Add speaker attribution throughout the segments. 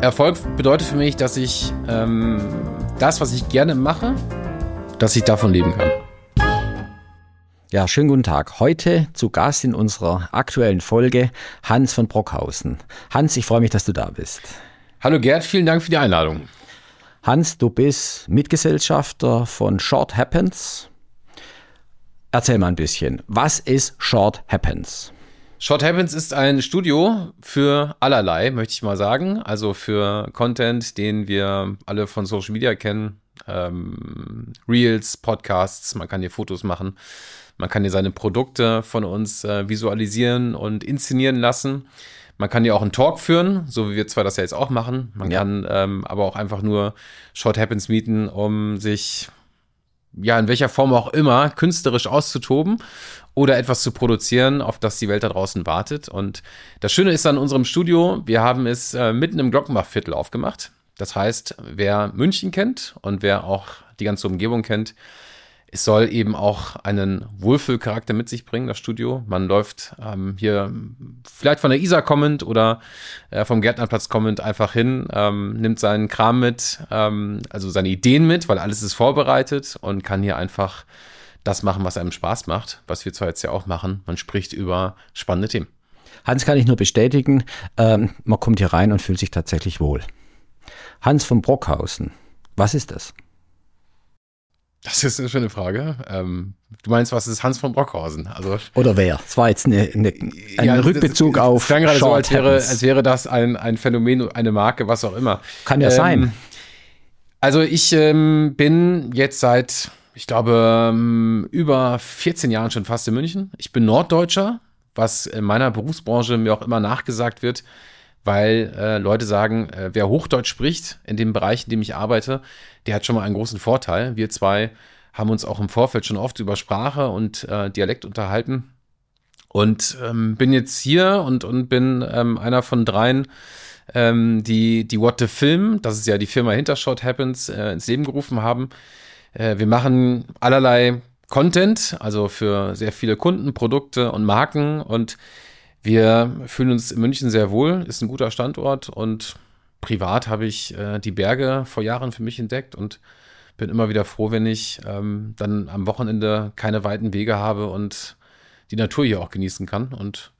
Speaker 1: Erfolg bedeutet für mich, dass ich das, was ich gerne mache, dass ich davon leben kann.
Speaker 2: Ja, schönen guten Tag. Heute zu Gast in unserer aktuellen Folge Hans von Brockhausen. Hans, ich freue mich, dass du da bist.
Speaker 1: Hallo Gerd, vielen Dank für die Einladung.
Speaker 2: Hans, du bist Mitgesellschafter von Short Happens. Erzähl mal ein bisschen, was ist Short Happens?
Speaker 1: Short Happens ist ein Studio für allerlei, möchte ich mal sagen. Also für Content, den wir alle von Social Media kennen. Reels, Podcasts, man kann hier Fotos machen. Man kann hier seine Produkte von uns visualisieren und inszenieren lassen. Man kann hier auch einen Talk führen, so wie wir zwar das ja jetzt auch machen. Man kann aber auch einfach nur Short Happens mieten, um sich ja in welcher Form auch immer künstlerisch auszutoben oder etwas zu produzieren, auf das die Welt da draußen wartet. Und das Schöne ist an unserem Studio, wir haben es mitten im Glockenbachviertel aufgemacht. Das heißt, wer München kennt und wer auch die ganze Umgebung kennt, es soll eben auch einen Wohlfühlcharakter mit sich bringen, das Studio. Man läuft hier vielleicht von der Isar kommend oder vom Gärtnerplatz kommend einfach hin, nimmt seinen Kram mit, also seine Ideen mit, weil alles ist vorbereitet und kann hier einfach das machen, was einem Spaß macht, was wir zwar jetzt ja auch machen. Man spricht über spannende Themen.
Speaker 2: Hans, kann ich nur bestätigen, man kommt hier rein und fühlt sich tatsächlich wohl. Hans von Brockhausen, was ist das?
Speaker 1: Das ist eine schöne Frage. Du meinst, was ist Hans von Brockhausen? Also,
Speaker 2: oder wer? Es war jetzt ein Rückbezug auf
Speaker 1: Short Happens. So, als wäre das ein Phänomen, eine Marke, was auch immer.
Speaker 2: Kann ja sein.
Speaker 1: Also ich bin jetzt seit, ich glaube, über 14 Jahren schon fast in München. Ich bin Norddeutscher, was in meiner Berufsbranche mir auch immer nachgesagt wird, weil Leute sagen, wer Hochdeutsch spricht in dem Bereich, in dem ich arbeite, der hat schon mal einen großen Vorteil. Wir zwei haben uns auch im Vorfeld schon oft über Sprache und Dialekt unterhalten und bin jetzt hier und bin einer von dreien, die What the Film, das ist ja die Firma hinter Short Happens, ins Leben gerufen haben. Wir machen allerlei Content, also für sehr viele Kunden, Produkte und Marken, und wir fühlen uns in München sehr wohl, ist ein guter Standort, und privat habe ich die Berge vor Jahren für mich entdeckt und bin immer wieder froh, wenn ich dann am Wochenende keine weiten Wege habe und die Natur hier auch genießen kann, und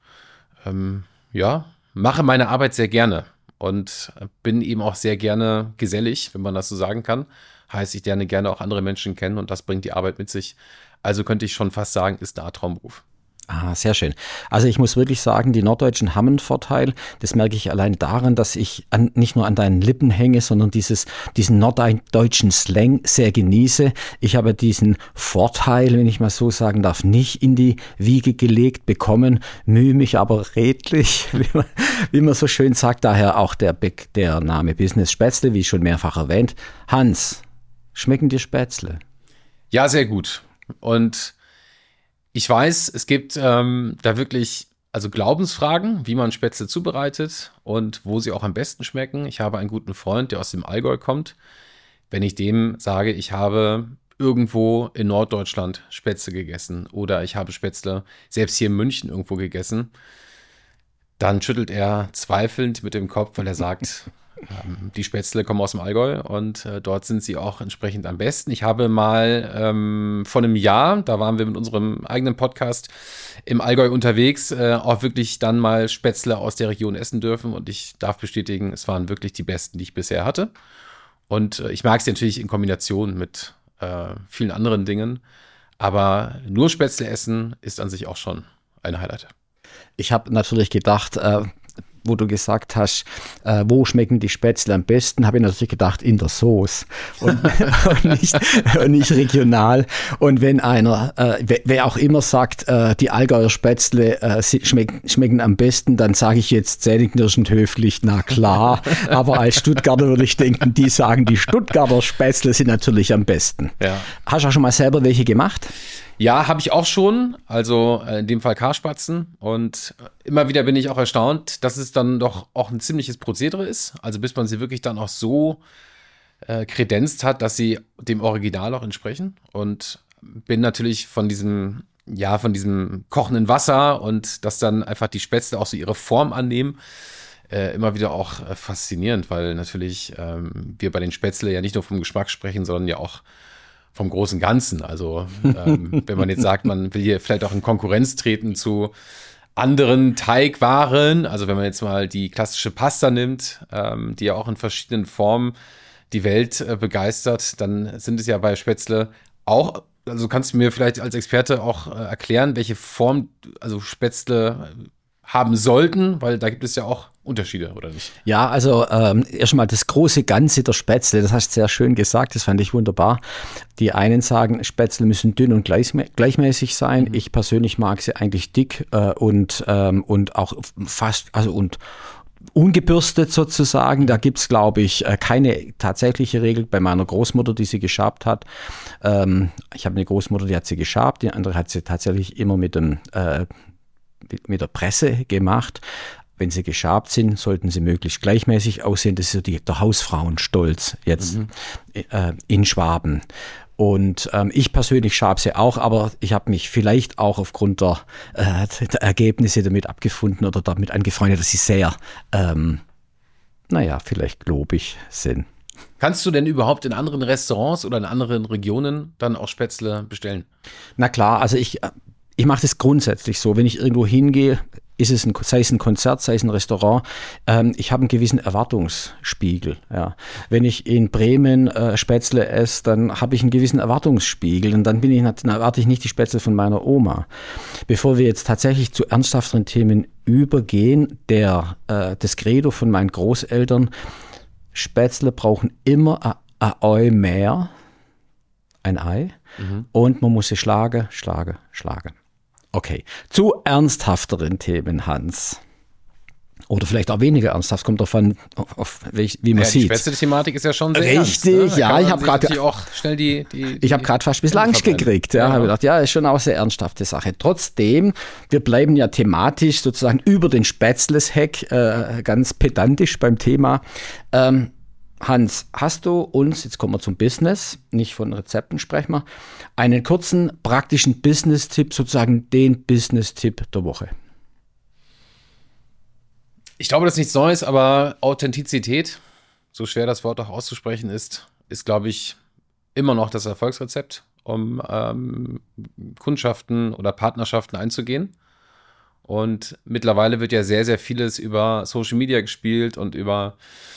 Speaker 1: mache meine Arbeit sehr gerne und bin eben auch sehr gerne gesellig, wenn man das so sagen kann. Heißt, ich lerne gerne auch andere Menschen kennen und das bringt die Arbeit mit sich. Also könnte ich schon fast sagen, ist eine Art Traumberuf.
Speaker 2: Ah, sehr schön. Also ich muss wirklich sagen, die Norddeutschen haben einen Vorteil. Das merke ich allein daran, dass ich nicht nur an deinen Lippen hänge, sondern diesen norddeutschen Slang sehr genieße. Ich habe diesen Vorteil, wenn ich mal so sagen darf, nicht in die Wiege gelegt bekommen, mühe mich aber redlich, wie man so schön sagt. Daher auch der Name Business Spätzle, wie schon mehrfach erwähnt. Hans, schmecken dir Spätzle?
Speaker 1: Ja, sehr gut. Und ich weiß, es gibt da wirklich Glaubensfragen, wie man Spätzle zubereitet und wo sie auch am besten schmecken. Ich habe einen guten Freund, der aus dem Allgäu kommt. Wenn ich dem sage, ich habe irgendwo in Norddeutschland Spätzle gegessen oder ich habe Spätzle selbst hier in München irgendwo gegessen, dann schüttelt er zweifelnd mit dem Kopf, weil er sagt, die Spätzle kommen aus dem Allgäu und dort sind sie auch entsprechend am besten. Ich habe mal vor einem Jahr, da waren wir mit unserem eigenen Podcast im Allgäu unterwegs, auch wirklich dann mal Spätzle aus der Region essen dürfen, und ich darf bestätigen, es waren wirklich die besten, die ich bisher hatte. Und ich mag sie natürlich in Kombination mit vielen anderen Dingen, aber nur Spätzle essen ist an sich auch schon ein Highlight.
Speaker 2: Ich habe natürlich gedacht, wo du gesagt hast, wo schmecken die Spätzle am besten, habe ich natürlich gedacht, in der Sauce und nicht regional. Und wenn einer, wer auch immer sagt, die Allgäuer Spätzle schmecken am besten, dann sage ich jetzt zähneknirschend höflich, na klar. Aber als Stuttgarter würde ich denken, die sagen, die Stuttgarter Spätzle sind natürlich am besten. Ja. Hast du auch schon mal selber welche gemacht?
Speaker 1: Ja, habe ich auch schon, also in dem Fall Karspatzen, und immer wieder bin ich auch erstaunt, dass es dann doch auch ein ziemliches Prozedere ist, also bis man sie wirklich dann auch so kredenzt hat, dass sie dem Original auch entsprechen, und bin natürlich von diesem kochenden Wasser und dass dann einfach die Spätzle auch so ihre Form annehmen, immer wieder auch faszinierend, weil natürlich wir bei den Spätzle ja nicht nur vom Geschmack sprechen, sondern ja auch vom großen Ganzen. Also wenn man jetzt sagt, man will hier vielleicht auch in Konkurrenz treten zu anderen Teigwaren, also wenn man jetzt mal die klassische Pasta nimmt, die ja auch in verschiedenen Formen die Welt begeistert, dann sind es ja bei Spätzle auch, also kannst du mir vielleicht als Experte auch erklären, welche Form also Spätzle haben sollten, weil da gibt es ja auch Unterschiede, oder nicht?
Speaker 2: Ja, also erstmal das große Ganze der Spätzle, das hast du sehr schön gesagt, das fand ich wunderbar. Die einen sagen, Spätzle müssen dünn und gleichmäßig sein. Ich persönlich mag sie eigentlich dick und auch fast, also und ungebürstet sozusagen. Da gibt's, glaube ich, keine tatsächliche Regel. Bei meiner Großmutter, die sie geschabt hat, ich habe eine Großmutter, die hat sie geschabt, die andere hat sie tatsächlich immer mit der Presse gemacht. Wenn sie geschabt sind, sollten sie möglichst gleichmäßig aussehen. Das ist so der Hausfrauenstolz jetzt in Schwaben. Und ich persönlich schabe sie auch, aber ich habe mich vielleicht auch aufgrund der Ergebnisse damit abgefunden oder damit angefreundet, dass sie sehr, vielleicht globig sind.
Speaker 1: Kannst du denn überhaupt in anderen Restaurants oder in anderen Regionen dann auch Spätzle bestellen?
Speaker 2: Na klar, also ich mache das grundsätzlich so, wenn ich irgendwo hingehe, sei es ein Konzert, sei es ein Restaurant, ich habe einen gewissen Erwartungsspiegel. Ja. Wenn ich in Bremen Spätzle esse, dann habe ich einen gewissen Erwartungsspiegel und dann erwarte ich nicht die Spätzle von meiner Oma. Bevor wir jetzt tatsächlich zu ernsthafteren Themen übergehen, das Credo von meinen Großeltern, Spätzle brauchen immer ein Ei mehr, ein Ei, und man muss sie schlagen. Okay, zu ernsthafteren Themen, Hans. Oder vielleicht auch weniger ernsthaft, kommt davon, wie man sieht.
Speaker 1: Die Spätzle-Thematik ist ja schon sehr
Speaker 2: richtig,
Speaker 1: ernst, ne?
Speaker 2: Ja, ich habe gerade
Speaker 1: ich
Speaker 2: habe gerade fast ein bisschen Angst gekriegt. Ja, habe gedacht, ja, ist schon auch eine sehr ernsthafte Sache. Trotzdem, wir bleiben ja thematisch sozusagen über den Spätzles-Heck ganz pedantisch beim Thema. Hans, hast du uns, jetzt kommen wir zum Business, nicht von Rezepten sprechen wir, einen kurzen, praktischen Business-Tipp, sozusagen den Business-Tipp der Woche?
Speaker 1: Ich glaube, das ist nichts Neues, aber Authentizität, so schwer das Wort auch auszusprechen ist, glaube ich, immer noch das Erfolgsrezept, um Kundschaften oder Partnerschaften einzugehen. Und mittlerweile wird ja sehr, sehr vieles über Social Media gespielt und über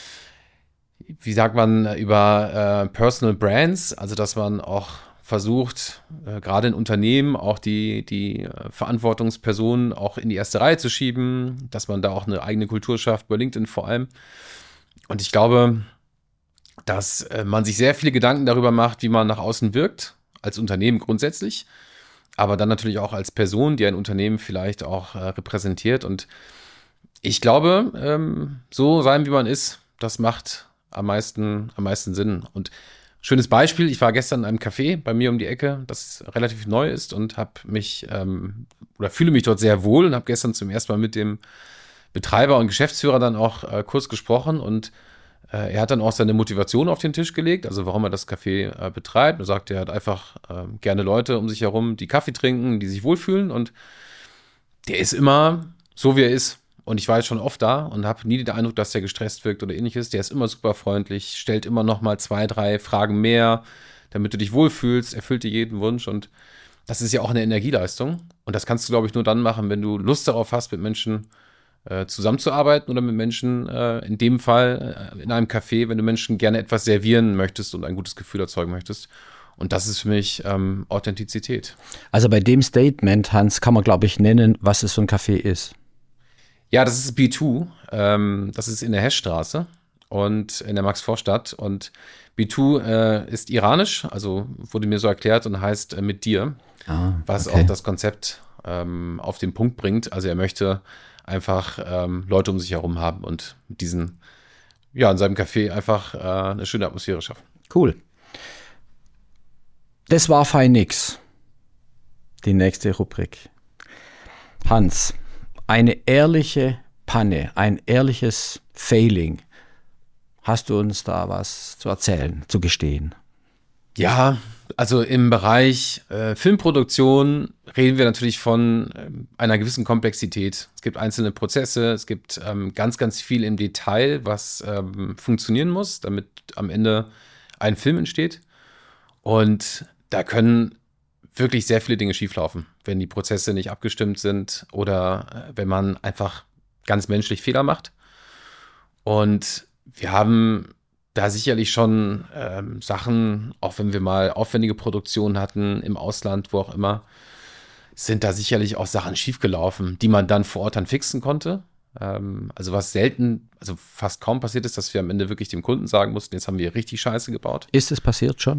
Speaker 1: Personal Brands, also dass man auch versucht, gerade in Unternehmen auch die Verantwortungspersonen auch in die erste Reihe zu schieben, dass man da auch eine eigene Kultur schafft, bei LinkedIn vor allem. Und ich glaube, dass man sich sehr viele Gedanken darüber macht, wie man nach außen wirkt, als Unternehmen grundsätzlich, aber dann natürlich auch als Person, die ein Unternehmen vielleicht auch repräsentiert. Und ich glaube, so sein, wie man ist, das macht am meisten Sinn. Und schönes Beispiel, ich war gestern in einem Café bei mir um die Ecke, das relativ neu ist und habe mich fühle mich dort sehr wohl und habe gestern zum ersten Mal mit dem Betreiber und Geschäftsführer dann auch kurz gesprochen und er hat dann auch seine Motivation auf den Tisch gelegt, also warum er das Café betreibt. Er sagt, er hat einfach gerne Leute um sich herum, die Kaffee trinken, die sich wohlfühlen und der ist immer so, wie er ist. Und ich war jetzt schon oft da und habe nie den Eindruck, dass der gestresst wirkt oder ähnliches. Der ist immer super freundlich, stellt immer noch mal 2, 3 Fragen mehr, damit du dich wohlfühlst, erfüllt dir jeden Wunsch. Und das ist ja auch eine Energieleistung. Und das kannst du, glaube ich, nur dann machen, wenn du Lust darauf hast, mit Menschen zusammenzuarbeiten oder mit Menschen, in dem Fall in einem Café, wenn du Menschen gerne etwas servieren möchtest und ein gutes Gefühl erzeugen möchtest. Und das ist für mich Authentizität.
Speaker 2: Also bei dem Statement, Hans, kann man, glaube ich, nennen, was es für ein Café ist.
Speaker 1: Ja, das ist B2. Das ist in der Heschstraße und in der Max-Vorstadt. Und B2 ist iranisch, also wurde mir so erklärt und heißt mit dir, was auch das Konzept auf den Punkt bringt. Also er möchte einfach Leute um sich herum haben und mit diesen, in seinem Café einfach eine schöne Atmosphäre schaffen.
Speaker 2: Cool. Das war fein nix. Die nächste Rubrik. Hans, eine ehrliche Panne, ein ehrliches Failing. Hast du uns da was zu erzählen, zu gestehen?
Speaker 1: Ja, also im Bereich Filmproduktion reden wir natürlich von einer gewissen Komplexität. Es gibt einzelne Prozesse, es gibt ganz, ganz viel im Detail, was funktionieren muss, damit am Ende ein Film entsteht. Und da können wirklich sehr viele Dinge schieflaufen, wenn die Prozesse nicht abgestimmt sind oder wenn man einfach ganz menschlich Fehler macht. Und wir haben da sicherlich schon Sachen, auch wenn wir mal aufwendige Produktionen hatten im Ausland, wo auch immer, sind da sicherlich auch Sachen schiefgelaufen, die man dann vor Ort dann fixen konnte. Also was selten, also fast kaum passiert ist, dass wir am Ende wirklich dem Kunden sagen mussten, jetzt haben wir richtig Scheiße gebaut.
Speaker 2: Ist es passiert schon?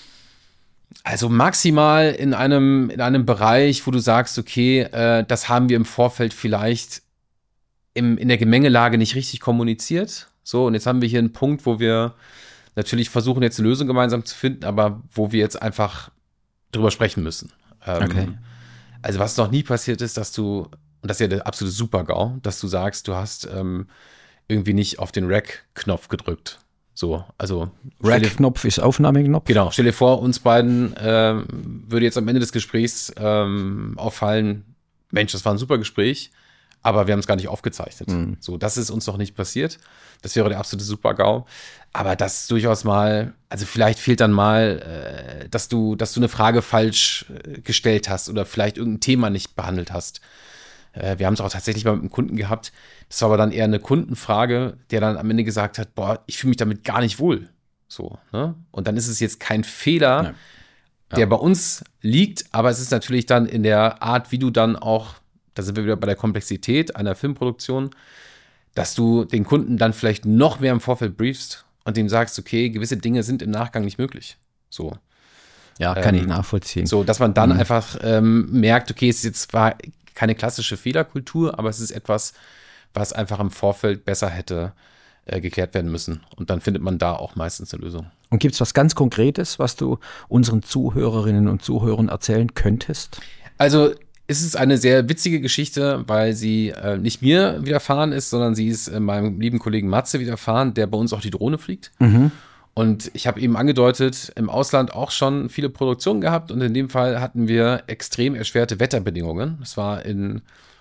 Speaker 1: Also maximal in einem Bereich, wo du sagst, okay, das haben wir im Vorfeld vielleicht in der Gemengelage nicht richtig kommuniziert. So, und jetzt haben wir hier einen Punkt, wo wir natürlich versuchen, jetzt eine Lösung gemeinsam zu finden, aber wo wir jetzt einfach drüber sprechen müssen.
Speaker 2: Okay.
Speaker 1: Also was noch nie passiert ist, dass du, und das ist ja der absolute Super-GAU, dass du sagst, du hast irgendwie nicht auf den Rec-Knopf gedrückt. So, also
Speaker 2: Rec-Knopf ist Aufnahmeknopf?
Speaker 1: Genau, stell dir vor, uns beiden würde jetzt am Ende des Gesprächs auffallen, Mensch, das war ein super Gespräch, aber wir haben es gar nicht aufgezeichnet. So, das ist uns noch nicht passiert. Das wäre der absolute Super-GAU. Aber das durchaus mal, also vielleicht fehlt dann mal, dass du eine Frage falsch gestellt hast oder vielleicht irgendein Thema nicht behandelt hast. Wir haben es auch tatsächlich mal mit einem Kunden gehabt. Das war aber dann eher eine Kundenfrage, der dann am Ende gesagt hat, boah, ich fühle mich damit gar nicht wohl. So, ne? Und dann ist es jetzt kein Fehler, der bei uns liegt, aber es ist natürlich dann in der Art, wie du dann auch, da sind wir wieder bei der Komplexität einer Filmproduktion, dass du den Kunden dann vielleicht noch mehr im Vorfeld briefst und dem sagst, okay, gewisse Dinge sind im Nachgang nicht möglich. So.
Speaker 2: Ja, kann ich nachvollziehen.
Speaker 1: So, dass man dann einfach merkt, okay, es ist jetzt zwar keine klassische Fehlerkultur, aber es ist etwas, was einfach im Vorfeld besser hätte geklärt werden müssen. Und dann findet man da auch meistens eine Lösung.
Speaker 2: Und gibt es was ganz Konkretes, was du unseren Zuhörerinnen und Zuhörern erzählen könntest?
Speaker 1: Also es ist eine sehr witzige Geschichte, weil sie nicht mir widerfahren ist, sondern sie ist meinem lieben Kollegen Matze widerfahren, der bei uns auch die Drohne fliegt. Und ich habe eben angedeutet, im Ausland auch schon viele Produktionen gehabt und in dem Fall hatten wir extrem erschwerte Wetterbedingungen. Es war in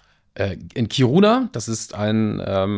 Speaker 1: Kiruna, das ist ein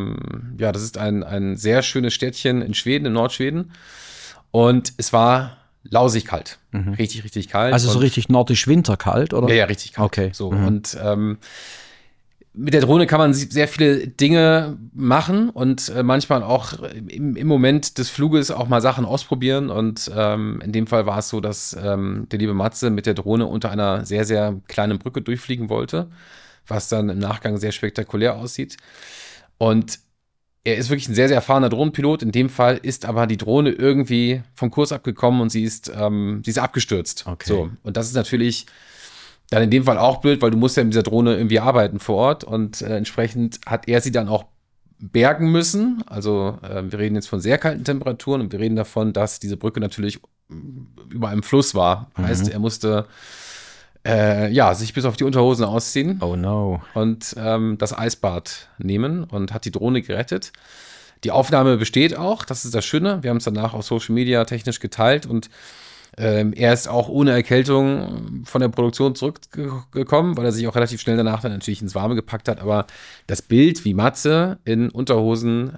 Speaker 1: sehr schönes Städtchen in Schweden, in Nordschweden. Und es war lausig kalt. Richtig, richtig kalt.
Speaker 2: Also so richtig nordisch winterkalt, oder?
Speaker 1: Ja, richtig kalt.
Speaker 2: Okay.
Speaker 1: So, und mit der Drohne kann man sehr viele Dinge machen und manchmal auch im Moment des Fluges auch mal Sachen ausprobieren. Und in dem Fall war es so, dass der liebe Matze mit der Drohne unter einer sehr, sehr kleinen Brücke durchfliegen wollte, was dann im Nachgang sehr spektakulär aussieht. Und er ist wirklich ein sehr, sehr erfahrener Drohnenpilot. In dem Fall ist aber die Drohne irgendwie vom Kurs abgekommen und sie ist abgestürzt.
Speaker 2: Okay.
Speaker 1: So, und das ist natürlich dann in dem Fall auch blöd, weil du musst ja mit dieser Drohne irgendwie arbeiten vor Ort und entsprechend hat er sie dann auch bergen müssen. Also wir reden jetzt von sehr kalten Temperaturen und wir reden davon, dass diese Brücke natürlich über einem Fluss war. Heißt, er musste sich bis auf die Unterhosen ausziehen.
Speaker 2: Oh no.
Speaker 1: Und das Eisbad nehmen und hat die Drohne gerettet. Die Aufnahme besteht auch, das ist das Schöne. Wir haben es danach auf Social Media technisch geteilt und er ist auch ohne Erkältung von der Produktion zurückgekommen, weil er sich auch relativ schnell danach dann natürlich ins Warme gepackt hat. Aber das Bild, wie Matze in Unterhosen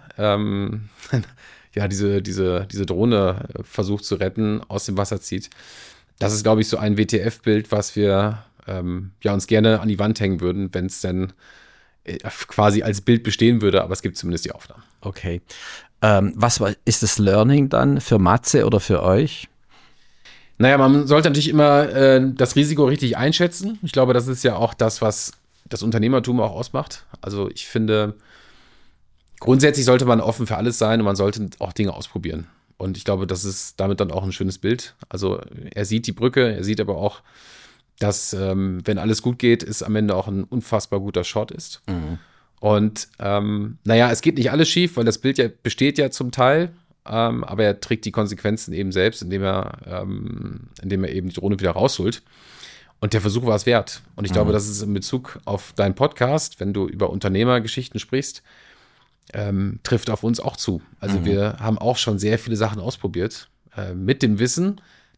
Speaker 1: diese Drohne versucht zu retten, aus dem Wasser zieht, das ist, glaube ich, so ein WTF-Bild, was wir uns gerne an die Wand hängen würden, wenn es denn quasi als Bild bestehen würde. Aber es gibt zumindest die Aufnahmen.
Speaker 2: Okay. Was ist das Learning dann für Matze oder für euch?
Speaker 1: Naja, man sollte natürlich immer das Risiko richtig einschätzen. Ich glaube, das ist ja auch das, was das Unternehmertum auch ausmacht. Also ich finde, grundsätzlich sollte man offen für alles sein und man sollte auch Dinge ausprobieren. Und ich glaube, das ist damit dann auch ein schönes Bild. Also er sieht die Brücke, er sieht aber auch, dass, wenn alles gut geht, es am Ende auch ein unfassbar guter Shot ist. Und es geht nicht alles schief, weil das Bild ja besteht ja zum Teil. Aber er trägt die Konsequenzen eben selbst, indem er eben die Drohne wieder rausholt. Und der Versuch war es wert. Und ich glaube, das ist in Bezug auf deinen Podcast, wenn du über Unternehmergeschichten sprichst, trifft auf uns auch zu. Also wir haben auch schon sehr viele Sachen ausprobiert, mit dem Wissen,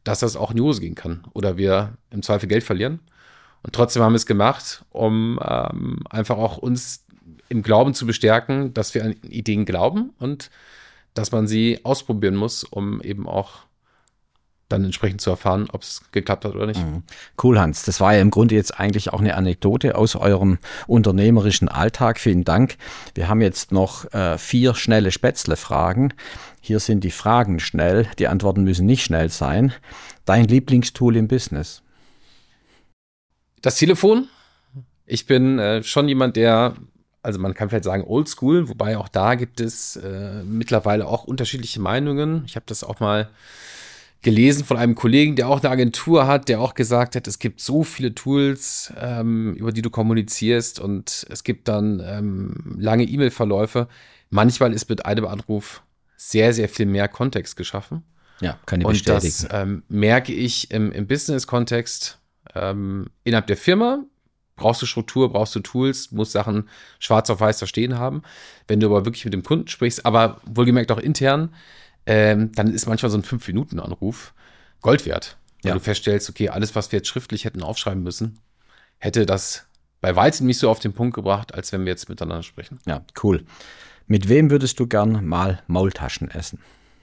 Speaker 1: dass das auch in die Hose gehen kann oder wir im Zweifel Geld verlieren. Und trotzdem haben wir es gemacht, um einfach auch uns im Glauben zu bestärken, dass wir an Ideen glauben und dass man sie ausprobieren muss, um eben auch dann entsprechend zu erfahren, ob es geklappt hat oder nicht.
Speaker 2: Cool, Hans. Das war ja im Grunde jetzt eigentlich auch eine Anekdote aus eurem unternehmerischen Alltag. Vielen Dank. Wir haben jetzt noch 4 schnelle Spätzle-Fragen. Hier sind die Fragen schnell. Die Antworten müssen nicht schnell sein. Dein Lieblingstool im Business?
Speaker 1: Das Telefon. Ich bin schon jemand, der, also man kann vielleicht sagen oldschool, wobei auch da gibt es mittlerweile auch unterschiedliche Meinungen. Ich habe das auch mal gelesen von einem Kollegen, der auch eine Agentur hat, der auch gesagt hat, es gibt so viele Tools, über die du kommunizierst und es gibt dann lange E-Mail-Verläufe. Manchmal ist mit einem Anruf sehr, sehr viel mehr Kontext geschaffen.
Speaker 2: Ja, kann ich bestätigen.
Speaker 1: Und das merke ich im Business-Kontext innerhalb der Firma. Brauchst du Struktur, brauchst du Tools, musst Sachen schwarz auf weiß da stehen haben. Wenn du aber wirklich mit dem Kunden sprichst, aber wohlgemerkt auch intern, dann ist manchmal so ein 5-Minuten-Anruf Gold wert. Weil du feststellst, okay, alles, was wir jetzt schriftlich hätten aufschreiben müssen, hätte das bei weitem nicht so auf den Punkt gebracht, als wenn wir jetzt miteinander sprechen.
Speaker 2: Ja, cool. Mit wem würdest du gern mal Maultaschen essen?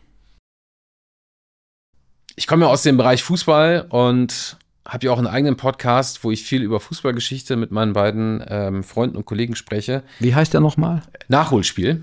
Speaker 1: Ich komme ja aus dem Bereich Fußball und habe ja auch einen eigenen Podcast, wo ich viel über Fußballgeschichte mit meinen beiden Freunden und Kollegen spreche.
Speaker 2: Wie heißt der nochmal?
Speaker 1: Nachholspiel.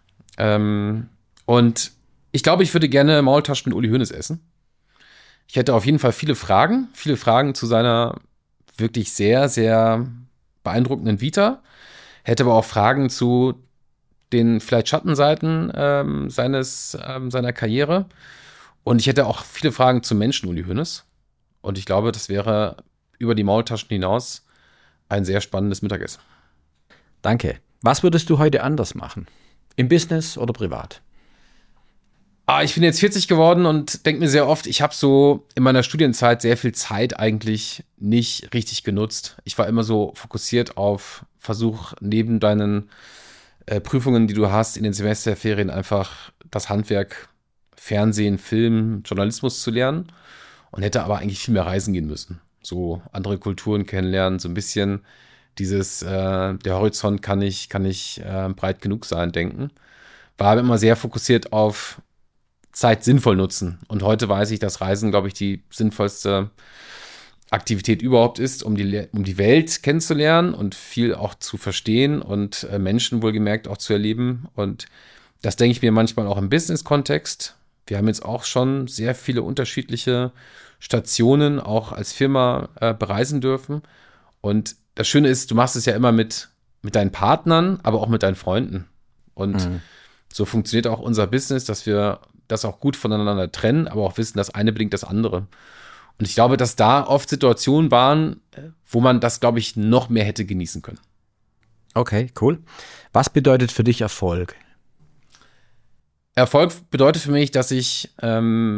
Speaker 1: Und ich glaube, ich würde gerne Maultaschen mit Uli Hoeneß essen. Ich hätte auf jeden Fall viele Fragen zu seiner wirklich sehr, sehr beeindruckenden Vita. Hätte aber auch Fragen zu den vielleicht Schattenseiten seiner Karriere. Und ich hätte auch viele Fragen zum Menschen Uli Hoeneß. Und ich glaube, das wäre über die Maultaschen hinaus ein sehr spannendes Mittagessen.
Speaker 2: Danke. Was würdest du heute anders machen? Im Business oder privat?
Speaker 1: Ich bin jetzt 40 geworden und denke mir sehr oft, ich habe so in meiner Studienzeit sehr viel Zeit eigentlich nicht richtig genutzt. Ich war immer so fokussiert auf Versuch, neben deinen Prüfungen, die du hast, in den Semesterferien einfach das Handwerk Fernsehen, Film, Journalismus zu lernen und hätte aber eigentlich viel mehr reisen gehen müssen. So andere Kulturen kennenlernen, so ein bisschen dieses, der Horizont kann nicht breit genug sein, denken. War aber immer sehr fokussiert auf Zeit sinnvoll nutzen. Und heute weiß ich, dass Reisen, glaube ich, die sinnvollste Aktivität überhaupt ist, um die Welt kennenzulernen und viel auch zu verstehen und Menschen wohlgemerkt auch zu erleben. Und das denke ich mir manchmal auch im Business-Kontext. Wir haben jetzt auch schon sehr viele unterschiedliche Stationen auch als Firma bereisen dürfen. Und das Schöne ist, du machst es ja immer mit deinen Partnern, aber auch mit deinen Freunden. Und so funktioniert auch unser Business, dass wir das auch gut voneinander trennen, aber auch wissen, das eine bedingt das andere. Und ich glaube, dass da oft Situationen waren, wo man das, glaube ich, noch mehr hätte genießen können.
Speaker 2: Okay, cool. Was bedeutet für dich Erfolg?
Speaker 1: Erfolg bedeutet für mich, dass ich das,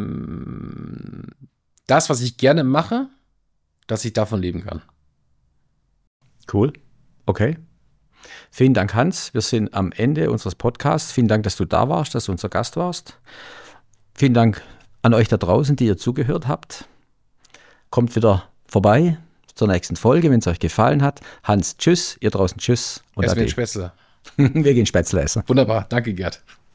Speaker 1: was ich gerne mache, dass ich davon leben kann.
Speaker 2: Cool. Okay. Vielen Dank, Hans. Wir sind am Ende unseres Podcasts. Vielen Dank, dass du da warst, dass du unser Gast warst. Vielen Dank an euch da draußen, die ihr zugehört habt. Kommt wieder vorbei zur nächsten Folge, wenn es euch gefallen hat. Hans, tschüss. Ihr draußen, tschüss.
Speaker 1: Und wir gehen Spätzle.
Speaker 2: Wir gehen Spätzle essen.
Speaker 1: Wunderbar. Danke, Gerd.